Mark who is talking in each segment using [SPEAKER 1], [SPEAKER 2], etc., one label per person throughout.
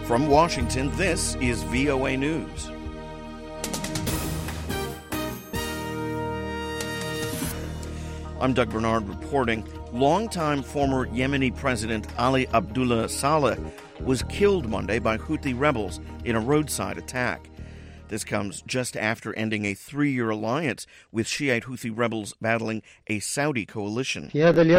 [SPEAKER 1] From Washington, this is VOA News. I'm Doug Bernard reporting. Longtime former Yemeni President Ali Abdullah Saleh was killed Monday by Houthi rebels in a roadside attack. This comes just after ending a 3-year alliance with Shiite Houthi rebels battling a Saudi coalition.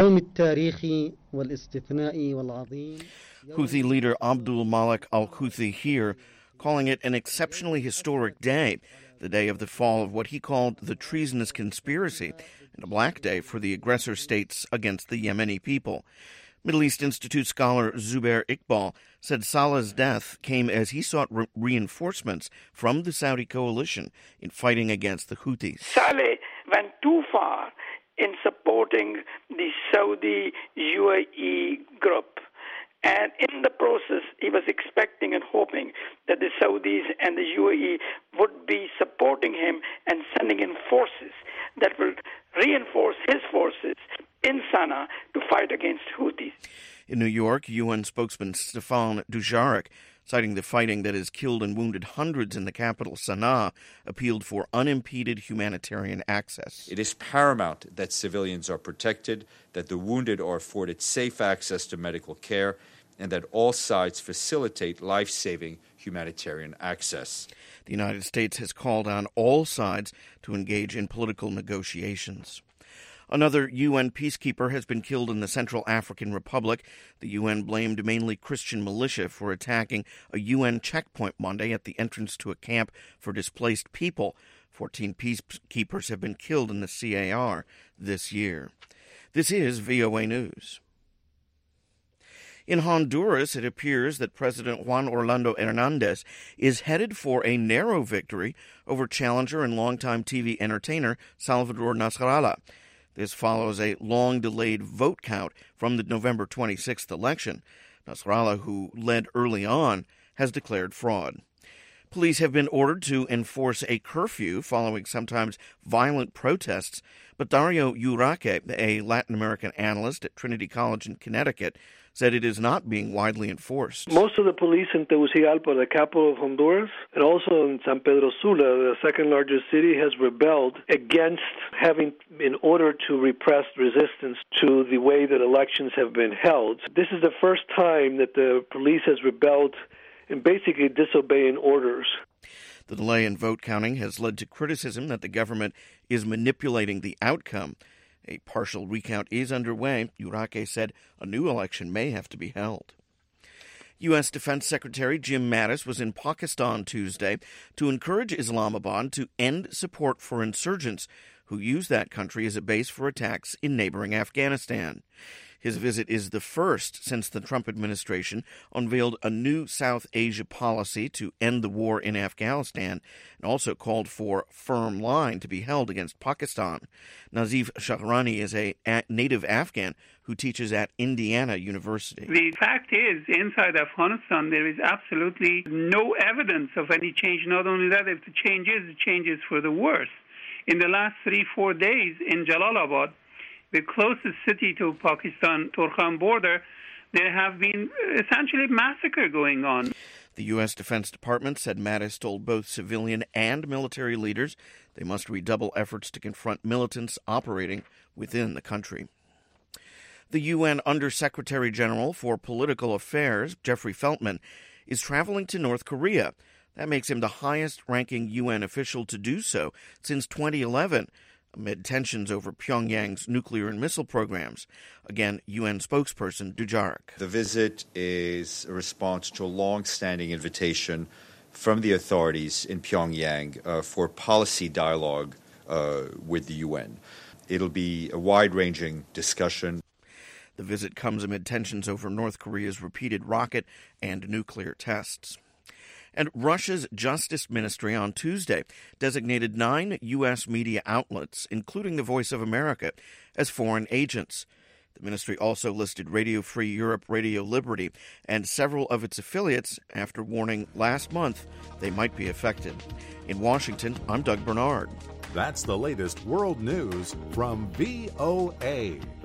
[SPEAKER 1] Houthi leader Abdul Malik al-Houthi here calling it an exceptionally historic day, the day of the fall of what he called the treasonous conspiracy, and a black day for the aggressor states against the Yemeni people. Middle East Institute scholar Zubair Iqbal said Saleh's death came as he sought reinforcements from the Saudi coalition in fighting against the Houthis.
[SPEAKER 2] Saleh went too far in supporting the Saudi UAE group. And in the process, he was expecting and hoping that the Saudis and the UAE would be supporting him and sending in forces that will reinforce his forces in Sana'a to fight against Houthis.
[SPEAKER 1] In New York, UN spokesman Stefan Dujarric, citing the fighting that has killed and wounded hundreds in the capital, Sana'a, appealed for unimpeded humanitarian access.
[SPEAKER 3] It is paramount that civilians are protected, that the wounded are afforded safe access to medical care, and that all sides facilitate life-saving humanitarian access.
[SPEAKER 1] The United States has called on all sides to engage in political negotiations. Another UN peacekeeper has been killed in the Central African Republic. The UN blamed mainly Christian militia for attacking a UN checkpoint Monday at the entrance to a camp for displaced people. 14 peacekeepers have been killed in the CAR this year. This is VOA News. In Honduras, it appears that President Juan Orlando Hernandez is headed for a narrow victory over challenger and longtime TV entertainer Salvador Nasrallah. This follows a long-delayed vote count from the November 26th election. Nasrallah, who led early on, has declared fraud. Police have been ordered to enforce a curfew following sometimes violent protests, but Dario Uraque, a Latin American analyst at Trinity College in Connecticut, said it is not being widely enforced.
[SPEAKER 4] Most of the police in Tegucigalpa, the capital of Honduras, and also in San Pedro Sula, the second largest city, has rebelled against having, in order to repress resistance to the way that elections have been held. This is the first time that the police has rebelled in basically disobeying orders.
[SPEAKER 1] The delay in vote counting has led to criticism that the government is manipulating the outcome. A partial recount is underway. Uraque said a new election may have to be held. U.S. Defense Secretary Jim Mattis was in Pakistan Tuesday to encourage Islamabad to end support for insurgents who use that country as a base for attacks in neighboring Afghanistan. His visit is the first since the Trump administration unveiled a new South Asia policy to end the war in Afghanistan and also called for a firm line to be held against Pakistan. Nazif Shahrani is a native Afghan who teaches at Indiana University.
[SPEAKER 5] The fact is, inside Afghanistan, there is absolutely no evidence of any change. Not only that, if the change is for the worse. In the last 3-4 days in Jalalabad, the closest city to Pakistan, Torkham border, there have been essentially massacre going on.
[SPEAKER 1] The U.S. Defense Department said Mattis told both civilian and military leaders they must redouble efforts to confront militants operating within the country. The UN Under-Secretary General for Political Affairs, Jeffrey Feltman, is traveling to North Korea. That makes him the highest-ranking UN official to do so since 2011. Amid tensions over Pyongyang's nuclear and missile programs. Again, UN spokesperson Dujarric.
[SPEAKER 3] The visit is a response to a long-standing invitation from the authorities in Pyongyang for policy dialogue with the UN. It'll be a wide-ranging discussion.
[SPEAKER 1] The visit comes amid tensions over North Korea's repeated rocket and nuclear tests. And Russia's Justice Ministry on Tuesday designated 9 U.S. media outlets, including the Voice of America, as foreign agents. The ministry also listed Radio Free Europe, Radio Liberty, and several of its affiliates after warning last month they might be affected. In Washington, I'm Doug Bernard.
[SPEAKER 6] That's the latest world news from VOA.